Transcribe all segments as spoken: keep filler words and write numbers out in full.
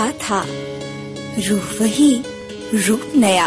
कहा था, रूह वही रूप नया।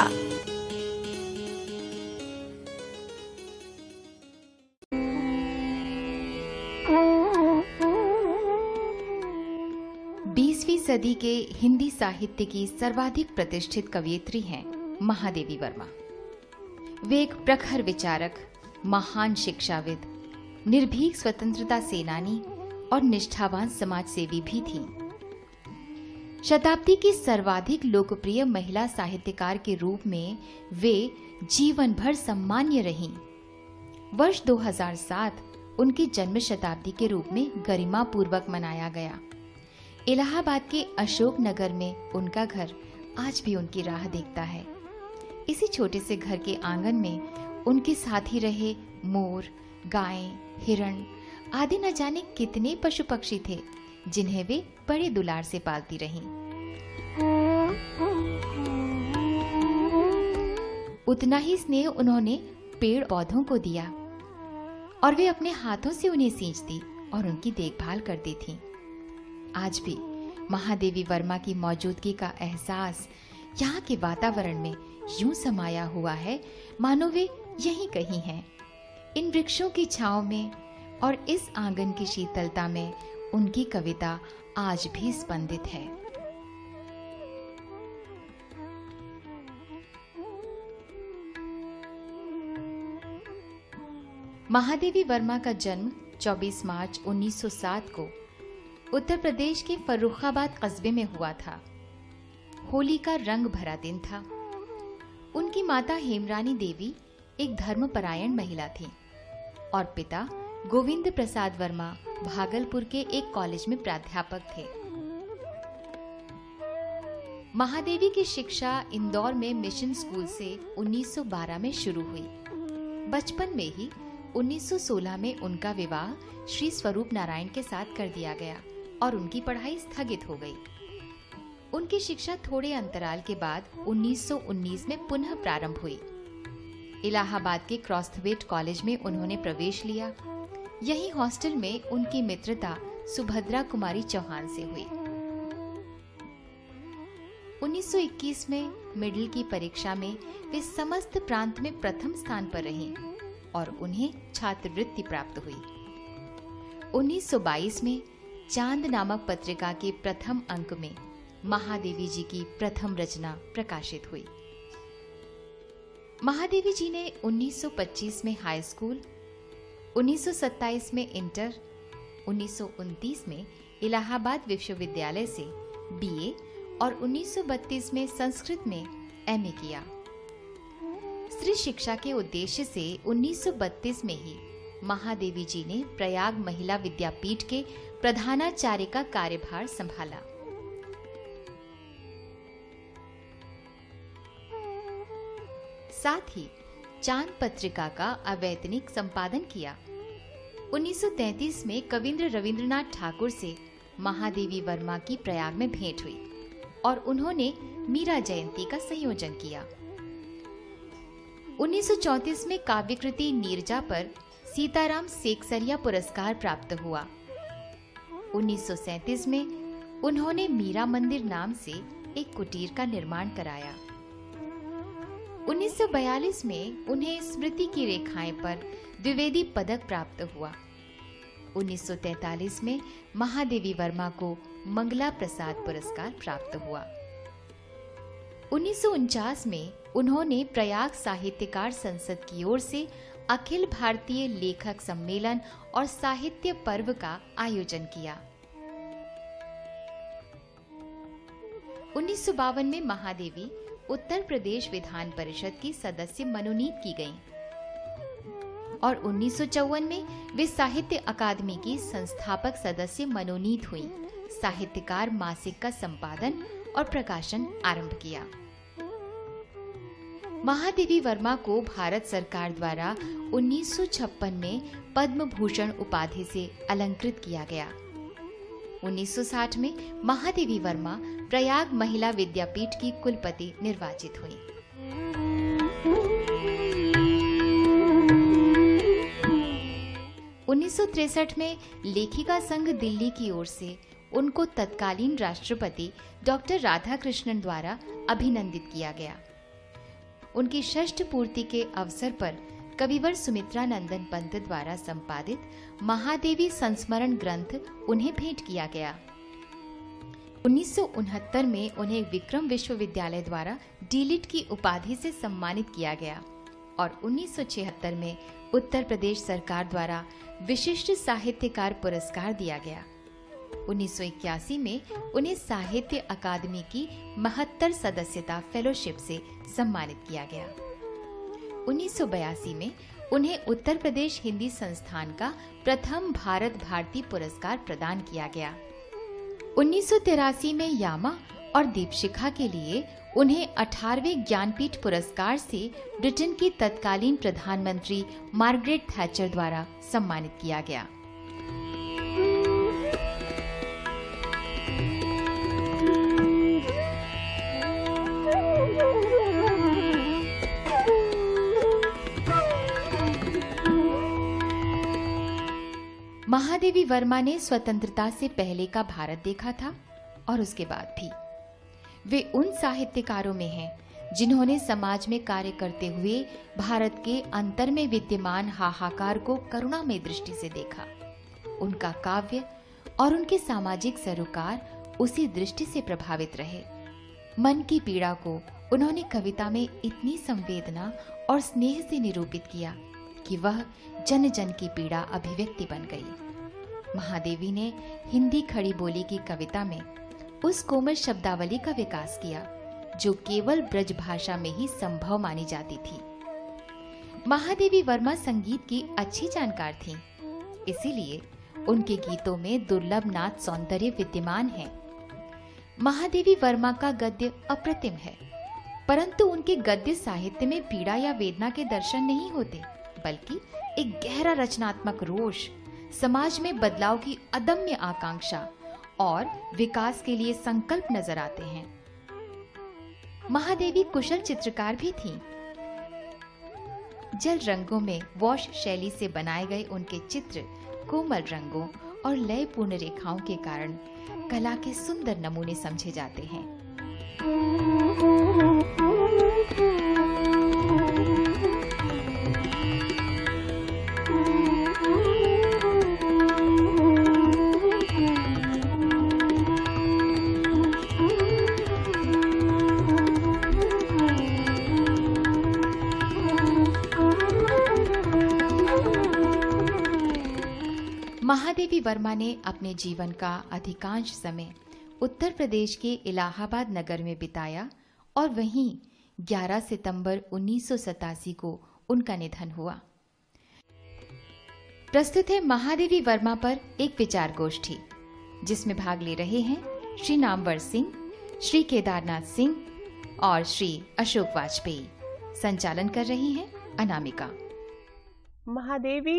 बीसवीं सदी के हिंदी साहित्य की सर्वाधिक प्रतिष्ठित कवयित्री हैं महादेवी वर्मा। वे एक प्रखर विचारक, महान शिक्षाविद, निर्भीक स्वतंत्रता सेनानी और निष्ठावान समाजसेवी भी थीं। शताब्दी की सर्वाधिक लोकप्रिय महिला साहित्यकार के रूप में वे जीवन भर सम्मान्य रहीं। वर्ष दो हज़ार सात उनकी जन्म शताब्दी के रूप में गरिमा पूर्वक मनाया गया। इलाहाबाद के अशोक नगर में उनका घर आज भी उनकी राह देखता है। इसी छोटे से घर के आंगन में उनके साथी रहे मोर, गायें, हिरण आदि न जाने कितने पशु पक्षी थे, जिन्हें वे बड़े दुलार से पालती रहीं। उतना ही स्नेह उन्होंने पेड़ पौधों को दिया और वे अपने हाथों से उन्हें सींचती और उनकी देखभाल करती थीं। आज भी महादेवी वर्मा की मौजूदगी का एहसास यहाँ के वातावरण में यूं समाया हुआ है मानो वे यहीं कहीं हैं। इन वृक्षों की छांव में और इस आंगन की शीतलता में उनकी कविता आज भी स्पंदित है। महादेवी वर्मा का जन्म चौबीस मार्च उन्नीस सौ सात को उत्तर प्रदेश के फर्रुखाबाद कस्बे में हुआ था। होली का रंग भरा दिन था। उनकी माता हेमरानी देवी एक धर्मपरायण महिला थी और पिता गोविंद प्रसाद वर्मा भागलपुर के एक कॉलेज में प्राध्यापक थे। महादेवी की शिक्षा इंदौर में मिशन स्कूल से उन्नीस सौ बारह में शुरू हुई। बचपन में ही उन्नीस सौ सोलह में उनका विवाह श्री स्वरूप नारायण के साथ कर दिया गया और उनकी पढ़ाई स्थगित हो गई। उनकी शिक्षा थोड़े अंतराल के बाद उन्नीस सौ उन्नीस में पुनः प्रारंभ हुई। इलाहाबाद के क्रॉस्थवेट कॉलेज में उन्होंने प्रवेश लिया। यही हॉस्टल में उनकी मित्रता सुभद्रा कुमारी चौहान से हुई। उन्नीस सौ इक्कीस में मिडिल की परीक्षा में वे समस्त प्रांत में प्रथम स्थान पर रहीं और उन्हें छात्रवृत्ति प्राप्त हुई। उन्नीस सौ बाईस में चांद नामक पत्रिका के प्रथम अंक में महादेवी जी की प्रथम रचना प्रकाशित हुई। महादेवी जी ने उन्नीस सौ पच्चीस में हाई स्कूल, उन्नीस सौ सत्ताईस में इंटर, उन्नीस सौ उनतीस में इलाहाबाद विश्वविद्यालय से बीए और उन्नीस सौ बत्तीस में संस्कृत में एमए किया। स्त्री शिक्षा के उद्देश्य से उन्नीस सौ बत्तीस में ही महादेवी जी ने प्रयाग महिला विद्यापीठ के प्रधानाचार्य का कार्यभार संभाला। साथ ही चांद पत्रिका का अवैतनिक संपादन किया। उन्नीस सौ तैंतीस में कविंद्र रविंद्रनाथ ठाकुर से महादेवी वर्मा की प्रयाग में भेंट हुई और उन्होंने मीरा जयंती का संयोजन किया। उन्नीस सौ चौंतीस में काव्यकृति नीरजा पर सीताराम सेकसरिया पुरस्कार प्राप्त हुआ। उन्नीस सौ सैंतीस में उन्होंने मीरा मंदिर नाम से एक कुटीर का निर्माण कराया। उन्नीस सौ बयालीस में उन्हें स्मृति की रेखाएं पर द्विवेदी पदक प्राप्त हुआ। उन्नीस सौ तैंतालीस में महादेवी वर्मा को मंगला प्रसाद पुरस्कार प्राप्त हुआ। उन्नीस सौ उनचास में उन्होंने प्रयाग साहित्यकार संसद की ओर से अखिल भारतीय लेखक सम्मेलन और साहित्य पर्व का आयोजन किया। उन्नीस सौ बावन में महादेवी उत्तर प्रदेश विधान परिषद की सदस्य मनोनीत की गईं और उन्नीस सौ चौवन में वे साहित्य अकादमी की संस्थापक सदस्य मनोनीत हुईं। साहित्यकार मासिक का संपादन और प्रकाशन आरंभ किया। महादेवी वर्मा को भारत सरकार द्वारा उन्नीस सौ छप्पन में पद्म भूषण उपाधि से अलंकृत किया गया। उन्नीस सौ साठ में महादेवी वर्मा प्रयाग महिला विद्यापीठ की कुलपति निर्वाचित हुई। उन्नीस सौ तिरसठ में लेखिका संघ दिल्ली की ओर से उनको तत्कालीन राष्ट्रपति डॉक्टर राधाकृष्णन द्वारा अभिनंदित किया गया। उनकी षष्ठ पूर्ति के अवसर पर कविवर सुमित्रा नंदन पंत द्वारा संपादित महादेवी संस्मरण ग्रंथ उन्हें भेंट किया गया। उन्नीस सौ उनहत्तर में उन्हें विक्रम विश्वविद्यालय द्वारा डीलिट की उपाधि से सम्मानित किया गया और उन्नीस सौ छिहत्तर में उत्तर प्रदेश सरकार द्वारा विशिष्ट साहित्यकार पुरस्कार दिया गया। उन्नीस सौ इक्यासी में उन्हें साहित्य अकादमी की महत्तर सदस्यता फेलोशिप से सम्मानित किया गया। उन्नीस सौ बयासी में उन्हें उत्तर प्रदेश हिंदी संस्थान का प्रथम भारत भारती पुरस्कार प्रदान किया गया। उन्नीस सौ तिरासी में यामा और दीपशिखा के लिए उन्हें अठारहवें ज्ञानपीठ पुरस्कार से ब्रिटेन की तत्कालीन प्रधानमंत्री मार्गरेट थैचर द्वारा सम्मानित किया गया। महादेवी वर्मा ने स्वतंत्रता से पहले का भारत देखा था और उसके बाद भी। वे उन साहित्यकारों में हैं जिन्होंने समाज में कार्य करते हुए भारत के अंतर में विद्यमान हाहाकार को करुणामय दृष्टि से देखा। उनका काव्य और उनके सामाजिक सरोकार उसी दृष्टि से प्रभावित रहे। मन की पीड़ा को उन्होंने कविता में इतनी संवेदना और स्नेह से निरूपित किया कि वह जन जन की पीड़ा अभिव्यक्ति बन गई। महादेवी ने हिंदी खड़ी बोली की कविता में उस कोमल शब्दावली का विकास किया जो केवल ब्रज भाषा में ही संभव मानी जाती थी। महादेवी वर्मा संगीत की अच्छी जानकार थीं, इसीलिए उनके गीतों में दुर्लभ नाद सौंदर्य विद्यमान है। महादेवी वर्मा का गद्य अप्रतिम है, परंतु उनके गद्य साहित्य में पीड़ा या वेदना के दर्शन नहीं होते, बल्कि एक गहरा रचनात्मक रोष, समाज में बदलाव की अदम्य आकांक्षा और विकास के लिए संकल्प नजर आते हैं। महादेवी कुशल चित्रकार भी थीं। जल रंगों में वॉश शैली से बनाए गए उनके चित्र कोमल रंगों और लयपूर्ण रेखाओं के कारण कला के सुंदर नमूने समझे जाते हैं। महादेवी वर्मा ने अपने जीवन का अधिकांश समय उत्तर प्रदेश के इलाहाबाद नगर में बिताया और वहीं ग्यारह सितंबर उन्नीस सौ सतासी को उनका निधन हुआ। प्रस्तुत है महादेवी वर्मा पर एक विचार गोष्ठी, जिसमें भाग ले रहे हैं श्री नामवर सिंह, श्री केदारनाथ सिंह और श्री अशोक वाजपेयी। संचालन कर रही हैं अनामिका। महादेवी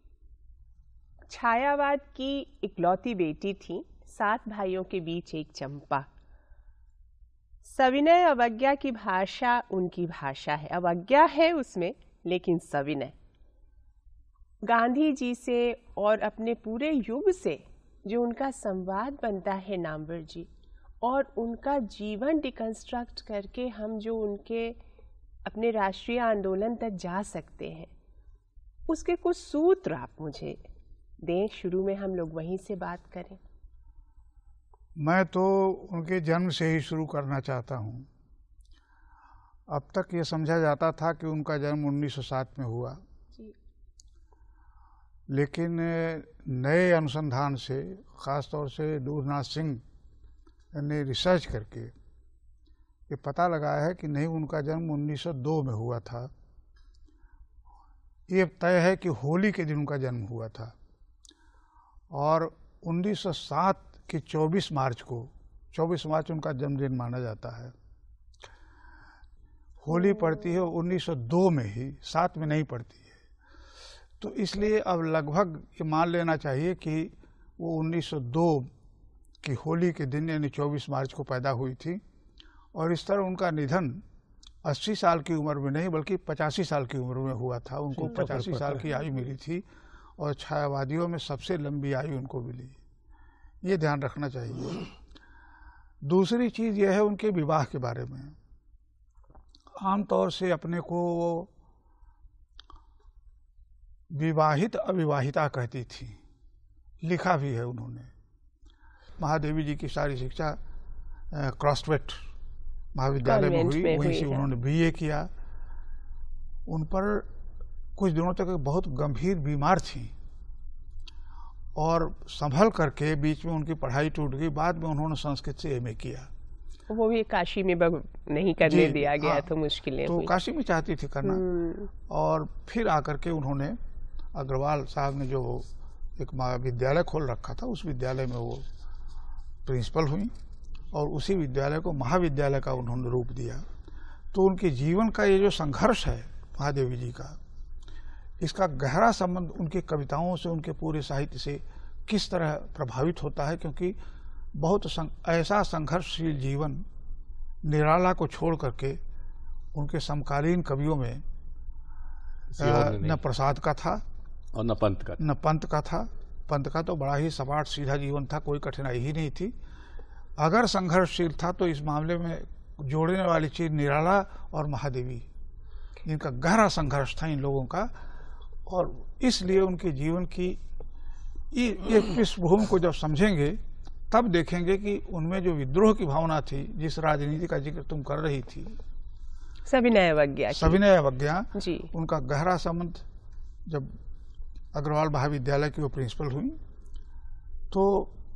छायावाद की इकलौती बेटी थी, सात भाइयों के बीच एक चंपा। सविनय अवज्ञा की भाषा उनकी भाषा है, अवज्ञा है उसमें लेकिन सविनय। गांधी जी से और अपने पूरे युग से जो उनका संवाद बनता है नामवर जी, और उनका जीवन डिकंस्ट्रक्ट करके हम जो उनके अपने राष्ट्रीय आंदोलन तक जा सकते हैं, उसके कुछ सूत्र आप मुझे दें। शुरू में हम लोग वहीं से बात करें। मैं तो उनके जन्म से ही शुरू करना चाहता हूँ। अब तक ये समझा जाता था कि उनका जन्म उन्नीस सौ सात में हुआ जी। लेकिन नए अनुसंधान से, ख़ास तौर से दूरनाथ सिंह ने रिसर्च करके ये पता लगाया है कि नहीं, उनका जन्म उन्नीस सौ दो में हुआ था। ये तय है कि होली के दिन उनका जन्म हुआ था और उन्नीस सौ सात के चौबीस मार्च को चौबीस मार्च उनका जन्मदिन माना जाता है। होली पड़ती है उन्नीस सौ दो में ही, सात में नहीं पड़ती है। तो इसलिए अब लगभग ये मान लेना चाहिए कि वो उन्नीस सौ दो की होली के दिन यानी चौबीस मार्च को पैदा हुई थी। और इस तरह उनका निधन अस्सी साल की उम्र में नहीं बल्कि पचासी साल की उम्र में हुआ था। उनको पचासी साल की आयु मिली थी और छायावादियों में सबसे लंबी आयु उनको मिली। ये ध्यान रखना चाहिए। दूसरी चीज़ यह है उनके विवाह के बारे में। आमतौर से अपने को वो विवाहित अविवाहिता कहती थी, लिखा भी है उन्होंने। महादेवी जी की सारी शिक्षा क्रॉसवेट महाविद्यालय में हुई, वहीं से उन्होंने बीए किया। उन पर कुछ दिनों तक बहुत गंभीर बीमार थी और संभल करके बीच में उनकी पढ़ाई टूट गई। बाद में उन्होंने संस्कृत से एमए किया। वो भी काशी में नहीं करने दिया गया, तो मुश्किलें तो हुई। काशी में चाहती थी करना, और फिर आकर के उन्होंने अग्रवाल साहब ने जो एक महाविद्यालय खोल रखा था, उस विद्यालय में वो प्रिंसिपल हुई और उसी विद्यालय को महाविद्यालय का उन्होंने रूप दिया। तो उनके जीवन का ये जो संघर्ष है महादेवी जी का, इसका गहरा संबंध उनकी कविताओं से, उनके पूरे साहित्य से किस तरह प्रभावित होता है, क्योंकि बहुत सं, ऐसा संघर्षशील जीवन निराला को छोड़ करके उनके समकालीन कवियों में न प्रसाद का था और न पंत का न पंत का था। पंत का तो बड़ा ही सपाट सीधा जीवन था, कोई कठिनाई ही नहीं थी। अगर संघर्षशील था तो इस मामले में जोड़ने वाली चीज निराला और महादेवी, इनका गहरा संघर्ष था इन लोगों का। और इसलिए उनके जीवन की ये पृष्ठभूमि को जब समझेंगे तब देखेंगे कि उनमें जो विद्रोह की भावना थी, जिस राजनीति का जिक्र तुम कर रही थी, सविनय अवज्ञा सविनय अवज्ञा जी, उनका गहरा संबंध। जब अग्रवाल महाविद्यालय की वो प्रिंसिपल हुई तो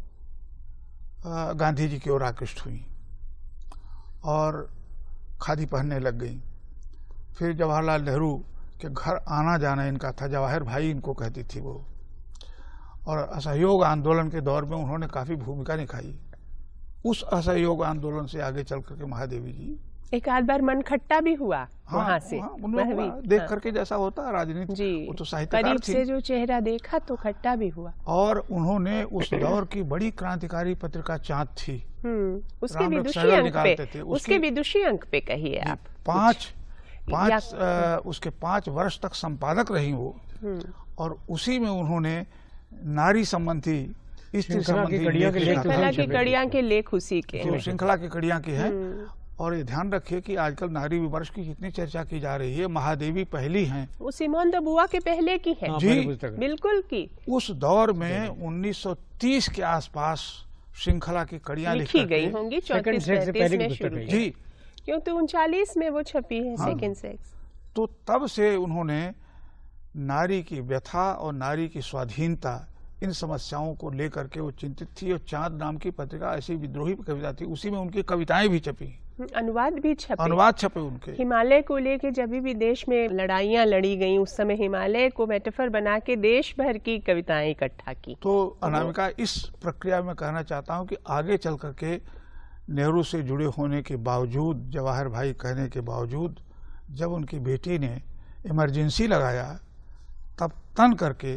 गांधी जी की ओर आकृष्ट हुई और खादी पहनने लग गई। फिर जवाहरलाल नेहरू के घर आना जाना इनका था, जवाहर भाई इनको कहती थी वो। और असहयोग आंदोलन के दौर में उन्होंने काफी भूमिका निभाई। उस असहयोग आंदोलन से आगे चल करके महादेवी जी एक आध बार मन खट्टा भी हुआ हाँ, वहां से हाँ, देख हाँ, करके जैसा होता राजनीति जी, वो तो साहित्यकार करीब थी। से जो चेहरा देखा तो खट्टा भी हुआ। और उन्होंने उस दौर की बड़ी क्रांतिकारी पत्रिका चाँद थी, उसके विदुषी अंक पे, उसके विदुषी अंक पे कहिए आप। पांच पांच आ, उसके पांच वर्ष तक संपादक रही वो, और उसी में उन्होंने नारी संबंधी, स्त्री संबंधी श्रृंखला की कड़ियां के लेख उसी के, श्रृंखला की कड़ियां की हैं। और ये ध्यान रखिए कि आजकल नारी विमर्श की जितनी चर्चा की जा रही है, महादेवी पहली हैं। वो सिमोन द बुआ के पहले की है जी, बिल्कुल की। उस दौर में उन्नीस सौ तीस के आसपास श्रृंखला की कड़ियां लिखी गई होंगी, चौंतीस पैंतीस में शुरू जी, क्योंकि उनचालीस में वो छपी है सेकंड सेक्स। तो तब से उन्होंने नारी की व्यथा और नारी की स्वाधीनता, इन समस्याओं को लेकर के वो चिंतित थी। और चांद नाम की पत्रिका ऐसी विद्रोही कविता थी, उसी में उनकी कविताएं भी छपी, अनुवाद भी छपे अनुवाद छपे उनके। हिमालय को लेके जब भी देश में लड़ाइयां लड़ी गईं, उस समय हिमालय को मेटाफर बना के देश भर की कविताएं इकट्ठा की। तो अनामिका, इस प्रक्रिया में कहना चाहता हूं कि आगे चल करके नेहरू से जुड़े होने के बावजूद, जवाहर भाई कहने के बावजूद, जब उनकी बेटी ने इमरजेंसी लगाया तब तन करके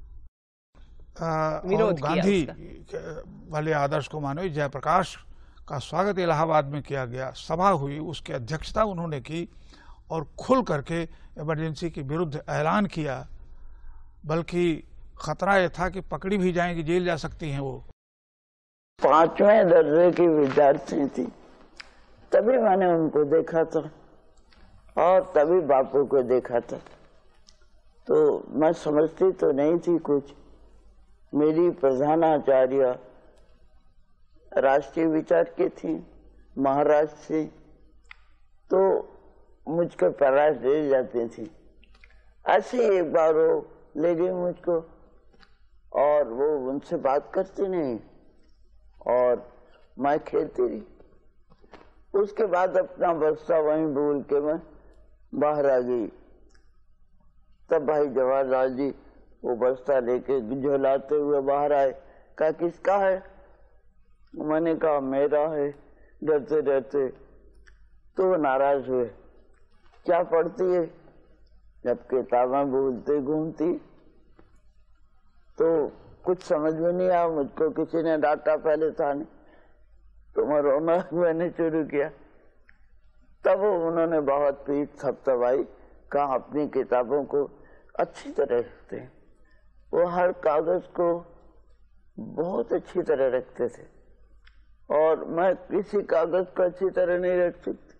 गांधी वाले आदर्श को मानो। जयप्रकाश का स्वागत इलाहाबाद में किया गया, सभा हुई, उसकी अध्यक्षता उन्होंने की और खुल करके इमरजेंसी के विरुद्ध ऐलान किया। बल्कि खतरा यह था कि पकड़ी भी जाएंगी, जेल जा सकती हैं वो। पांचवें दर्जे की विद्यार्थी थी, तभी मैंने उनको देखा था और तभी बापू को देखा था। तो मैं समझती तो नहीं थी कुछ। मेरी प्रधानाचार्य राष्ट्रीय विचार की थी, महाराष्ट्र से, तो मुझको पैरास दे जाती थी। ऐसे ही एक बार वो ले गई मुझको और वो उनसे बात करती नहीं और मैं खेलती रही। उसके बाद अपना बस्ता वहीं भूल के मैं बाहर आ गई। तब भाई जवाहरलाल जी वो बस्ता लेके झोलाते हुए बाहर आए। कहा किसका है? मैंने कहा मेरा है। डरते डरते तो वो नाराज हुए। क्या पढ़ती है? जब किताबें भूलते घूमती। तो कुछ समझ में नहीं आया मुझको। किसी ने डांटा पहले था नहीं, तो मैं रोना मैंने शुरू किया। तब उन्होंने बहुत पीठ थपथपाई, कहा अपनी किताबों को अच्छी तरह रखते हैं। वो हर कागज को बहुत अच्छी तरह रखते थे और मैं किसी कागज को अच्छी तरह नहीं रख सकती।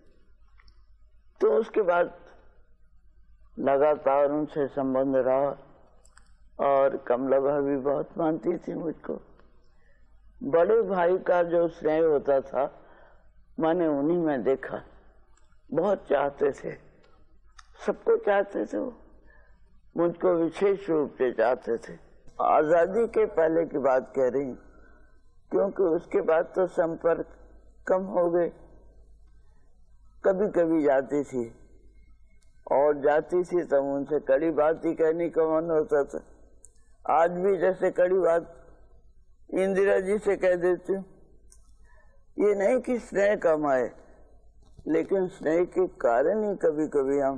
तो उसके बाद लगातार उनसे संबंध रहा और कमला भाभी बहुत मानती थी मुझको। बड़े भाई का जो स्नेह होता था मैंने उन्हीं में देखा। बहुत चाहते थे, सबको चाहते थे, वो मुझको विशेष रूप से चाहते थे। आजादी के पहले की बात कह रही, क्योंकि उसके बाद तो संपर्क कम हो गए। कभी कभी जाती थी और जाती थी तब उनसे कड़ी बात ही कहने का मन होता था। आज भी जैसे कड़ी बात इंदिरा जी से कह देती हूँ। ये नहीं कि स्नेह कम आए, लेकिन स्नेह के कारण ही कभी कभी हम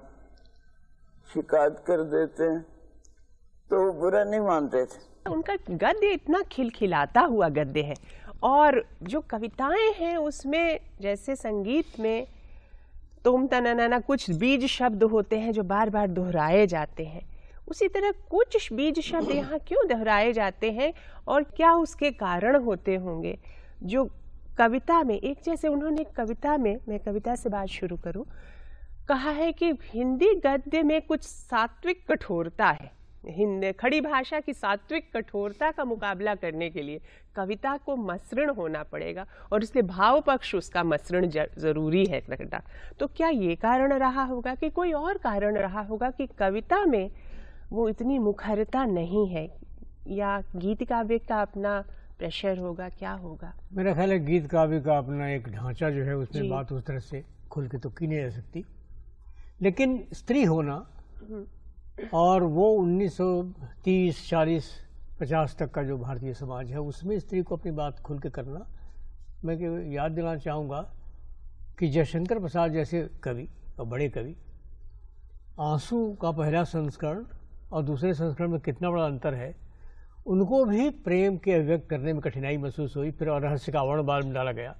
शिकायत कर देते हैं, तो वो बुरा नहीं मानते थे। उनका गद्य इतना खिलखिलाता हुआ गद्य है और जो कविताएं हैं उसमें जैसे संगीत में तुम तनना कुछ बीज शब्द होते हैं जो बार बार दोहराए जाते हैं, उसी तरह कुछ बीज शब्द यहाँ क्यों दोहराए जाते हैं और क्या उसके कारण होते होंगे जो कविता में एक जैसे उन्होंने कविता में, मैं कविता से बात शुरू करूं, कहा है कि हिंदी गद्य में कुछ सात्विक कठोरता है। हिंदी खड़ी भाषा की सात्विक कठोरता का मुकाबला करने के लिए कविता को मसृण होना पड़ेगा और इसलिए भाव पक्ष उसका मसृण जरूरी है रखना। तो क्या ये कारण रहा होगा कि कोई और कारण रहा होगा कि कविता में वो इतनी मुखरता नहीं है, या गीत काव्य का अपना प्रेशर होगा, क्या होगा? मेरा ख्याल है गीत काव्य का अपना एक ढांचा जो है उसमें बात उस तरह से खुल के तो की नहीं जा सकती, लेकिन स्त्री होना और वो उन्नीस सौ तीस चालीस पचास तक का जो भारतीय समाज है उसमें स्त्री को अपनी बात खुल के करना, मैं याद दिलाना चाहूँगा कि जयशंकर प्रसाद जैसे कवि और बड़े कवि, आंसू का पहला संस्करण और दूसरे संस्करण में कितना बड़ा अंतर है, उनको भी प्रेम के अभिव्यक्त करने में कठिनाई महसूस हुई। फिर रहस्य का आवरण बाद में डाला गया।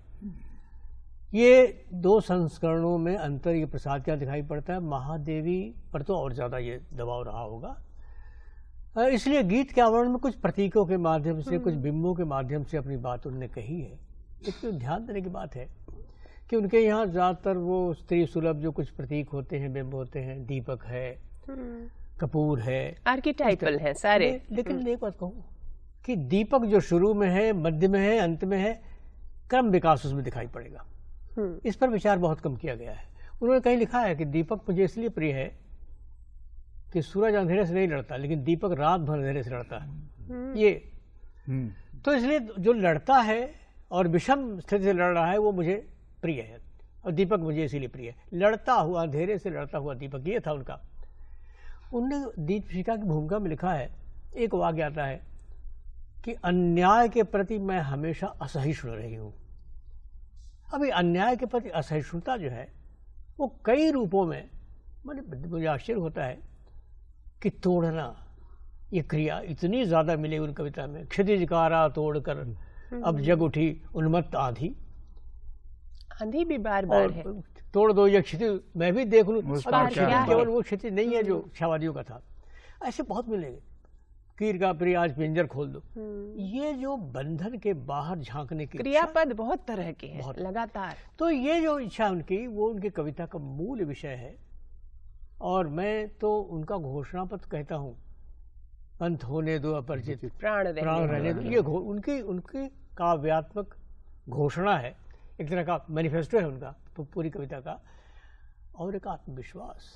ये दो संस्करणों में अंतर ये प्रसाद क्या दिखाई पड़ता है, महादेवी पर तो और ज़्यादा ये दबाव रहा होगा। इसलिए गीत के आवरण में कुछ प्रतीकों के माध्यम से, कुछ बिंबों के माध्यम से अपनी बात उन्होंने कही है। लेकिन ध्यान देने की बात है कि उनके यहाँ ज़्यादातर वो स्त्री सुलभ जो कुछ प्रतीक होते हैं, बिंब होते हैं, दीपक है, कपूर है, आर्किटाइपल है सारे। लेकिन एक बात कहूँ कि दीपक जो शुरू में है, मध्य में है, अंत में है, क्रम विकास उसमें दिखाई पड़ेगा। इस पर विचार बहुत कम किया गया है। उन्होंने कहीं लिखा है कि दीपक मुझे इसलिए प्रिय है कि सूरज अंधेरे से नहीं लड़ता, लेकिन दीपक रात भर अंधेरे से लड़ता है। ये तो इसलिए जो लड़ता है और विषम स्थिति से लड़ रहा है वो मुझे प्रिय है, और दीपक मुझे इसीलिए प्रिय है। लड़ता हुआ, अंधेरे से लड़ता हुआ दीपक, ये था उनका। उन्होंने दीपशिखा की भूमिका में लिखा है, एक वाक्य आता है कि अन्याय के प्रति मैं हमेशा असहिष्णु रही हूँ। अभी अन्याय के प्रति असहिष्णुता जो है वो कई रूपों में, मैंने मुझे आश्चर्य होता है कि तोड़ना, ये क्रिया इतनी ज़्यादा मिली उन कविता में। क्षितिज कारा तोड़कर अब जग उठी उन्मत्त आंधी, आंधी भी बार बार है, तोड़ दो ये क्षितिज मैं भी देख लूँ। केवल वो क्षितिज नहीं है जो छावादियों का था, ऐसे बहुत मिलेंगे। कीर का प्रिय आज पिंजर खोल दो, ये जो बंधन के बाहर झांकने की क्रियापद बहुत तरह के हैं, बहुत लगातार। तो ये जो इच्छा उनकी, वो उनकी कविता का मूल विषय है। और मैं तो उनका घोषणा पत्र कहता हूँ, अंत होने दो अपरिचित, प्राण प्राण रहने दो। ये उनकी उनकी काव्यात्मक घोषणा है, एक तरह का मैनिफेस्टो है उनका पूरी कविता का। और एक आत्मविश्वास,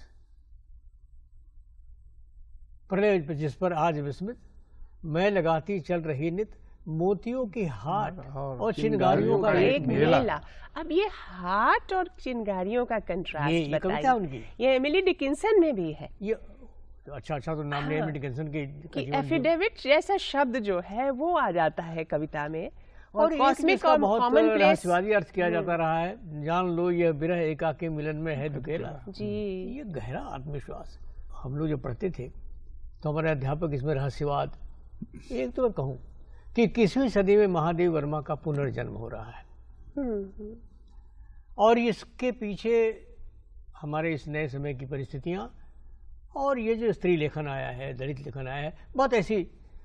प्रलय जिस पर आज विस्मित, मैं लगाती चल रही नित, मोतियों की हाट और चिनगारियों का एक मेला। अब ये हाट और चिनगारियों का कंट्रास्ट ये, ये कविता उनकी, ये एमिली डिकिंसन में भी है। ये अच्छा अच्छा तो नाम लिया एमिली डिकिंसन की, कि एफिडेविट जैसा शब्द जो है वो आ जाता है कविता में, और कॉस्मिक और कॉमन प्लेस रहस्यवादी अर्थ किया जाता रहा है। जान लो यह विरह एकाकी मिलन में है दुकेला जी। ये गहरा आत्मविश्वास। हम लोग जो पढ़ते थे तो हमारे अध्यापक इसमें रहस्यवाद, एक तो मैं कहूँ कि इक्कीसवीं सदी में महादेव वर्मा का पुनर्जन्म हो रहा है, और इसके पीछे हमारे इस नए समय की परिस्थितियाँ और ये जो स्त्री लेखन आया है, दलित लेखन आया है, बहुत ऐसी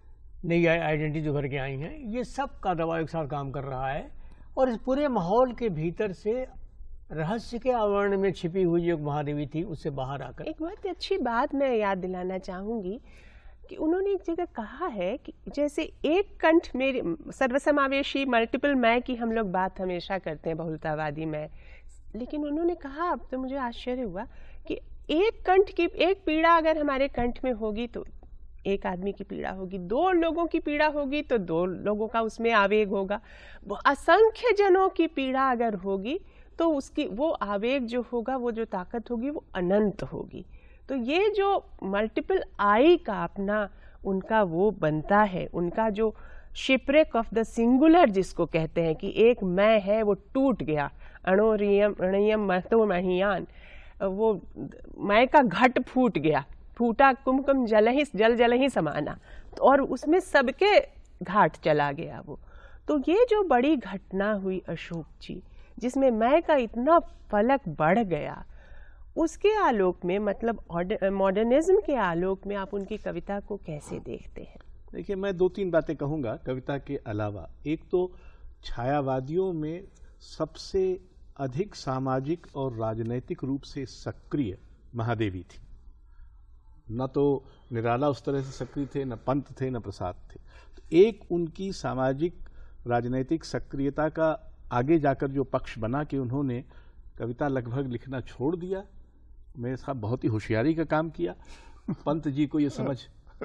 नई आइडेंटिटी जो भर के आई हैं, ये सब का दबाव एक साथ काम कर रहा है और इस पूरे माहौल के भीतर से रहस्य के आवरण में छिपी हुई जो महादेवी थी उससे बाहर आकर एक बहुत अच्छी बात मैं याद दिलाना चाहूंगी कि उन्होंने एक जगह कहा है कि जैसे एक कंठ मेरे सर्वसमावेशी मल्टीपल मैं की हम लोग बात हमेशा करते हैं, बहुलतावादी मैं, लेकिन उन्होंने कहा, अब तो मुझे आश्चर्य हुआ कि एक कंठ की एक पीड़ा अगर हमारे कंठ में होगी तो एक आदमी की पीड़ा होगी, दो लोगों की पीड़ा होगी तो दो लोगों का उसमें आवेग होगा, असंख्य जनों की पीड़ा अगर होगी तो उसकी वो आवेग जो होगा, वो जो ताकत होगी वो अनंत होगी। तो ये जो मल्टीपल आई का अपना उनका वो बनता है, उनका जो शिपरेक ऑफ द सिंगुलर जिसको कहते हैं कि एक मैं है वो टूट गया, अणोरियम अणियम महतो महियान, वो मैं का घट फूट गया, फूटा कुमकुम जल ही जल जल ही समाना, तो और उसमें सबके घाट चला गया वो। तो ये जो बड़ी घटना हुई अशोक जी, जिसमें मैं का इतना फलक बढ़ गया, उसके आलोक में, मतलब मॉडर्निज्म के आलोक में आप उनकी कविता को कैसे देखते हैं? देखिए, मैं दो तीन बातें कहूँगा कविता के अलावा। एक तो छायावादियों में सबसे अधिक सामाजिक और राजनैतिक रूप से सक्रिय महादेवी थी। न तो निराला उस तरह से सक्रिय थे, न पंत थे, न प्रसाद थे। तो एक उनकी सामाजिक राजनैतिक सक्रियता का आगे जाकर जो पक्ष बना कि उन्होंने कविता लगभग लिखना छोड़ दिया, मेरे साहब बहुत ही होशियारी का काम किया। पंत जी को ये समझ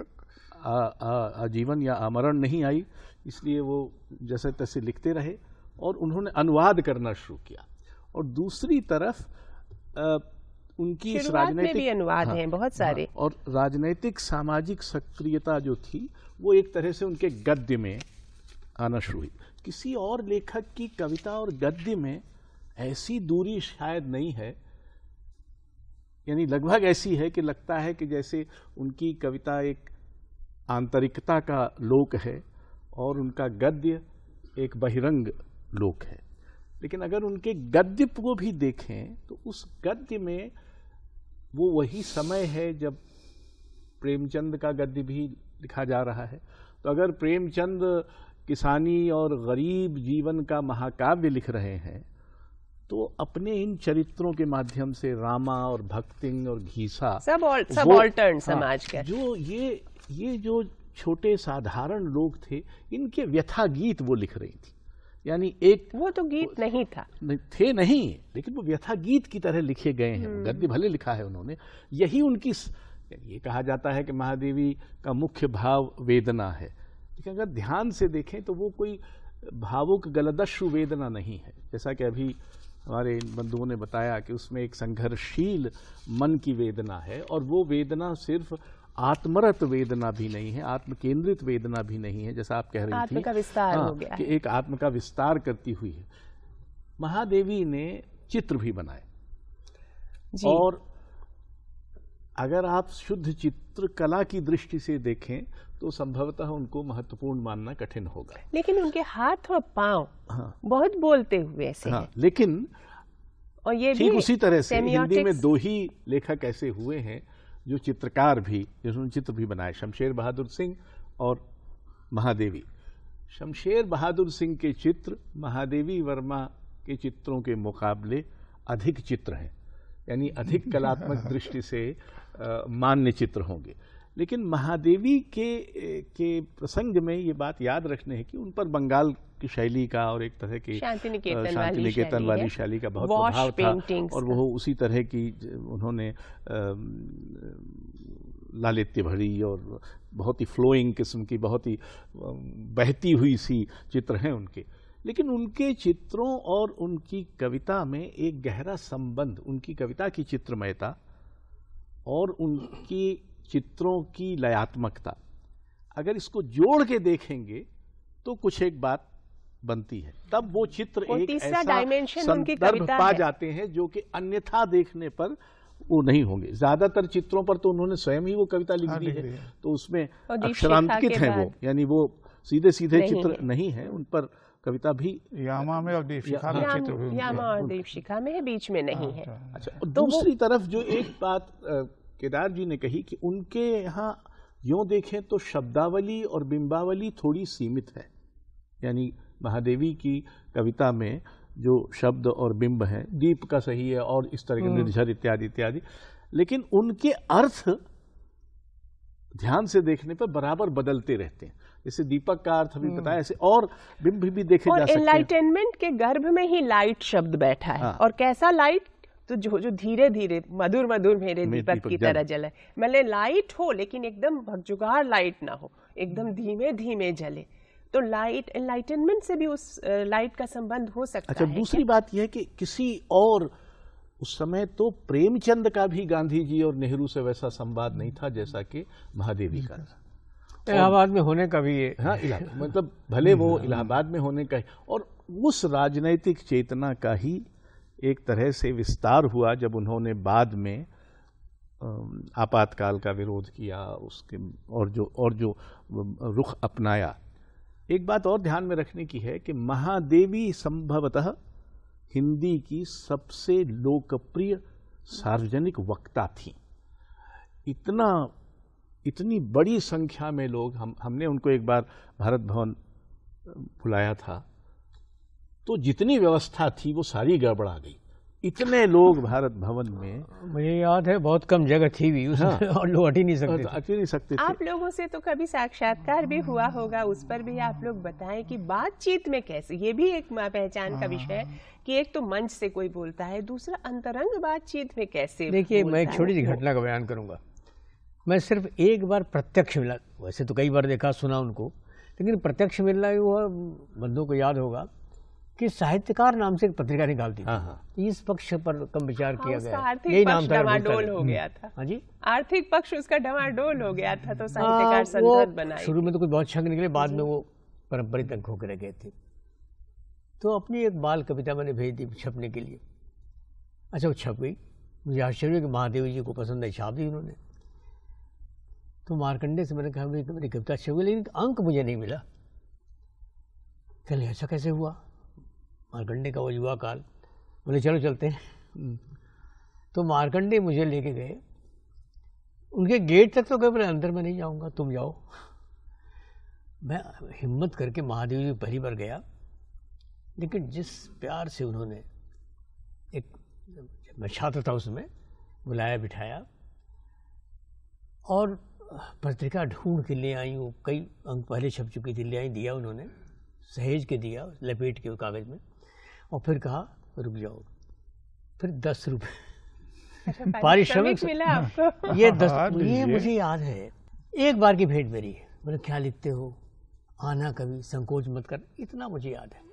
आजीवन या आमरण नहीं आई, इसलिए वो जैसे तैसे लिखते रहे और उन्होंने अनुवाद करना शुरू किया। और दूसरी तरफ आ, उनकी इस राजनीतिक भी अनुवाद हाँ, हैं बहुत सारे, हाँ, और राजनीतिक सामाजिक सक्रियता जो थी वो एक तरह से उनके गद्य में आना शुरू हुई। किसी और लेखक की कविता और गद्य में ऐसी दूरी शायद नहीं है, यानी लगभग ऐसी है कि लगता है कि जैसे उनकी कविता एक आंतरिकता का लोक है और उनका गद्य एक बहिरंग लोक है। लेकिन अगर उनके गद्य को भी देखें तो उस गद्य में वो वही समय है जब प्रेमचंद का गद्य भी लिखा जा रहा है। तो अगर प्रेमचंद किसानी और गरीब जीवन का महाकाव्य लिख रहे हैं तो अपने इन चरित्रों के माध्यम से रामा और भक्तिंग और घीसा सब सबाल्टर्न समाज का, जो ये ये जो छोटे साधारण लोग थे, इनके व्यथा गीत वो लिख रही थी। यानी एक वो तो गीत नहीं था, नहीं, थे नहीं, लेकिन वो व्यथा गीत की तरह लिखे गए हैं। गद्य भले लिखा है उन्होंने, यही उनकी, ये कहा जाता है कि महादेवी का मुख्य भाव वेदना है, लेकिन अगर ध्यान से देखें तो वो कोई भावुक गलदस्यु वेदना नहीं है। जैसा कि अभी हमारे बंधुओं ने बताया कि उसमें एक संघर्षशील मन की वेदना है, और वो वेदना सिर्फ आत्मरत वेदना भी नहीं है, आत्म केंद्रित वेदना भी नहीं है, जैसा आप कह रही थी, आत्म का विस्तार हाँ, हो गया कि है। एक आत्म का विस्तार करती हुई है। महादेवी ने चित्र भी बनाए, और अगर आप शुद्ध चित्रकला की दृष्टि से देखें तो संभवतः उनको महत्वपूर्ण मानना कठिन होगा। लेकिन उनके हाथ और पांव हाँ, बहुत बोलते हुए से हाँ, हैं। लेकिन और ये ठीक भी उसी तरह से हिंदी में semiotics- दो ही लेखक ऐसे हुए हैं जो चित्रकार भी, जिन्होंने चित्र भी बनाए, शमशेर बहादुर सिंह और महादेवी। शमशेर बहादुर सिंह के चित्र महादेवी वर्मा के चित्रों के मुकाबले अधिक चित्र हैं, यानी अधिक कलात्मक दृष्टि से आ, मान्य चित्र होंगे। लेकिन महादेवी के के प्रसंग में ये बात याद रखने है कि उन पर बंगाल की शैली का और एक तरह की शांति निकेतन वाली शांति निकेतन वाली शैली शैली का बहुत Wash प्रभाव था, paintings और वो उसी तरह की उन्होंने लालित्य भरी और बहुत ही फ्लोइंग किस्म की, बहुत ही बहती हुई सी चित्र हैं उनके। लेकिन उनके चित्रों और उनकी कविता में एक गहरा संबंध, उनकी कविता की चित्रमयता और उनकी चित्रों की लयात्मकता, अगर इसको जोड़ के देखेंगे तो कुछ एक बात बनती है। तब वो चित्र एक ऐसा संदर्भ पा जाते हैं जो कि अन्यथा देखने पर वो नहीं होंगे। ज्यादातर चित्रों पर तो उन्होंने स्वयं ही वो कविता लिख दी है, तो उसमें अक्षरांकित है वो, यानी वो सीधे सीधे चित्र नहीं है, उन पर कविता भी यामा में और दीपशिखा में चित्र भी उनके यामा और दीपशिखा में है, बीच में नहीं है। अच्छा, और दूसरी तरफ जो एक बात केदार जी ने कही कि उनके यहाँ यूँ देखें तो शब्दावली और बिंबावली थोड़ी सीमित है, यानी महादेवी की कविता में जो शब्द और बिंब हैं, दीप का सही है और इस तरह के निर्झर इत्यादि इत्यादि, लेकिन उनके अर्थ ध्यान से देखने पर बराबर बदलते रहते हैं। जैसे दीपक का अर्थ अभी बताया, ऐसे और बिंब भी देखे और जा सकते हैं। एनलाइटनमेंट के गर्भ में ही लाइट शब्द बैठा है। हाँ। और कैसा लाइट, तो जो जो धीरे धीरे मधुर मधुर मेरे दीपक की तरह जले, मतलब लाइट हो लेकिन एकदम भगजुगार लाइट ना हो, एकदम धीमे धीमे जले। तो लाइट एनलाइटनमेंट से भी उस लाइट का संबंध हो सकता अच्छा, है। दूसरी बात यह है कि किसी और उस समय तो प्रेमचंद का भी गांधी जी और नेहरू से वैसा संवाद नहीं था जैसा कि महादेवी का था। इलाहाबाद में होने का भी ये, हाँ, इलाहाबाद मतलब भले वो इलाहाबाद में होने का, और उस राजनैतिक चेतना का ही एक तरह से विस्तार हुआ जब उन्होंने बाद में आपातकाल का विरोध किया, उसके और जो और जो रुख अपनाया। एक बात और ध्यान में रखने की है कि महादेवी संभवतः हिंदी की सबसे लोकप्रिय सार्वजनिक वक्ता थी। इतना इतनी बड़ी संख्या में लोग, हम हमने उनको एक बार भारत भवन बुलाया था, तो जितनी व्यवस्था थी वो सारी गड़बड़ा गई। इतने लोग भारत भवन में, मुझे याद है बहुत कम जगह थी भी उसमें। हाँ। और लोग हट ही नहीं सकते हट ही नहीं सकते थे। आप लोगों से तो कभी साक्षात्कार भी हुआ होगा, उस पर भी आप लोग बताएं कि बातचीत में कैसे, ये भी एक पहचान का विषय है कि एक तो मंच से कोई बोलता है, दूसरा अंतरंग बातचीत में कैसे। देखिए, मैं एक छोटी सी घटना का बयान करूंगा। मैं सिर्फ एक बार प्रत्यक्ष मिला, वैसे तो कई बार देखा सुना उनको, लेकिन प्रत्यक्ष मिलना हुआ, बंधुओं को याद होगा कि साहित्यकार नाम से एक पत्रिका निकालती थी। हाँ। इस पक्ष पर कम विचार हाँ, किया गया, यही नाम था, डमाडोल हो गया था। हाँ जी, आर्थिक पक्ष उसका डमाडोल हो गया था, तो साहित्यकार संदर्भ बनाई। शुरू में तो कुछ बहुत छंग निकले, बाद में वो पारंपरिक अंक होकर रह गए थे। तो अपनी एक बाल कविता मैंने भेज दी छपने के लिए। अच्छा, वो छप गई। मुझे आश्चर्य कि महादेवी जी को पसंद है, छाप दी उन्होंने। तो मार्कंडे से मैंने कहा मेरी कविता छप गई, लेकिन अंक मुझे नहीं मिला। कहले ऐसा कैसे हुआ? मार्कंडे का वो युवा काल। बोले चलो चलते हैं। तो मार्कंडे मुझे लेके गए, उनके गेट तक तो गए, बोले अंदर मैं नहीं जाऊंगा, तुम जाओ। मैं हिम्मत करके महादेवी जी पहली बार गया, लेकिन जिस प्यार से उन्होंने, एक मैं छात्र था उसमें, बुलाया बिठाया और पत्रिका ढूंढ के ले आई। वो कई अंक पहले छप चुकी थी, ले आई, दिया उन्होंने, सहेज के दिया लपेट के कागज में, और फिर कहा रुक जाओ। फिर दस रुपये पारिश्रमिक मिला आपको? ये दस, ये मुझे याद है। एक बार की भेंट मेरी, बोले क्या लिखते हो, आना कभी, संकोच मत कर, इतना मुझे याद है।